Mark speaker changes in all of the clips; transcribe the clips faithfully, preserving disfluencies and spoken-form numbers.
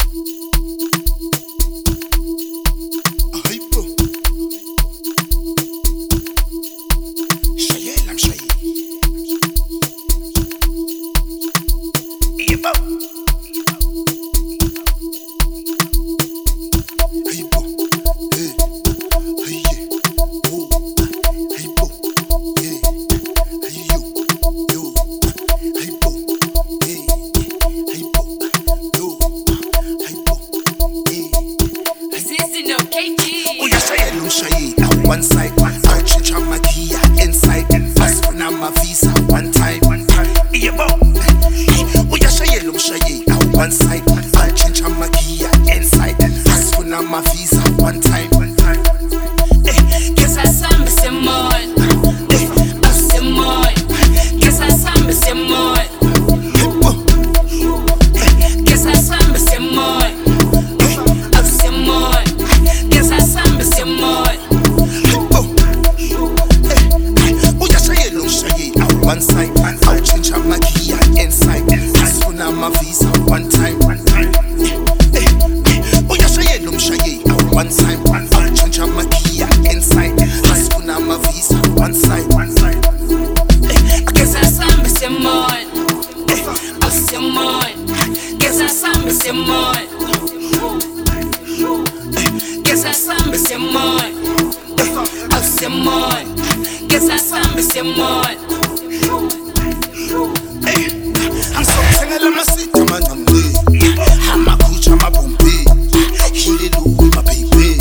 Speaker 1: One side, I'll change on my gear inside. Fast when I'm a visa, one time. Yeah, bo. We are shy, look shy. Now one side, I'll change on my gear inside. Fast when I'm a visa, one time.
Speaker 2: Guess I saw me some more. I some more. Guess I saw me some more. Guess I saw me some more. I some more. Guess I saw me some more.
Speaker 1: One side, I'll change on my gear inside. Fast when I'm a visa, one time. Oh yeah, shy, look shy. One time, I'll change on my gear inside. Fast when I'm a visa, one side.
Speaker 2: Guess I saw me some more. I some more. Guess I saw me some more. Guess I saw me some more. I some more. Guess I saw me some more.
Speaker 1: I'm so tired of my seat, man. I'm dead. I'm a coach, I'm a bumpy. He did do my baby.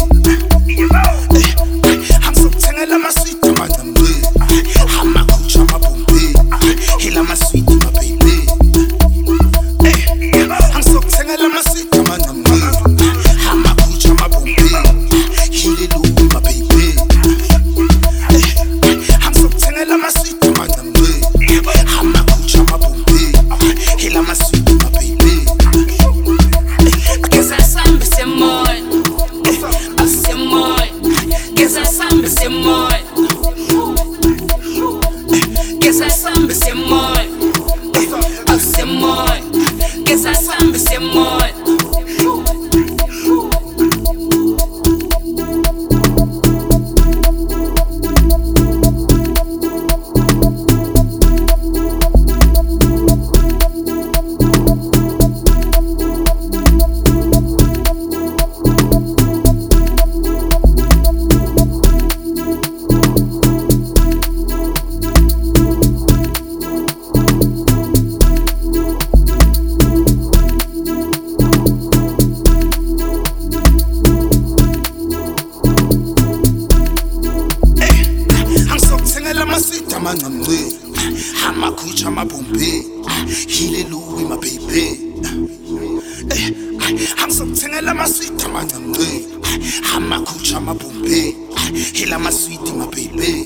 Speaker 1: I'm so tired of my seat, man. I'm dead. I'm a coach, I'm a bumpy. He la my sweet, my baby. I'm so tired of my seat, man. I'm dead. I'm a coach, I'm a bumpy. He did do my baby. I'm so tired of my seat, man. I'm dead. I'm a coach, I'm a bumpy. He la my sweet, my baby.
Speaker 2: Guess I saw me some more. I some more. Guess I saw me some more. Guess I saw me some more. I some more. Guess I saw me some more.
Speaker 1: Man, I'm lit. I'm a coach, I'm a bumpy. He the Louis, my baby. I'm so tired of my sweet, man, I'm lit. I'm a coach, I'm a bumpy. He la my sweetie, my baby.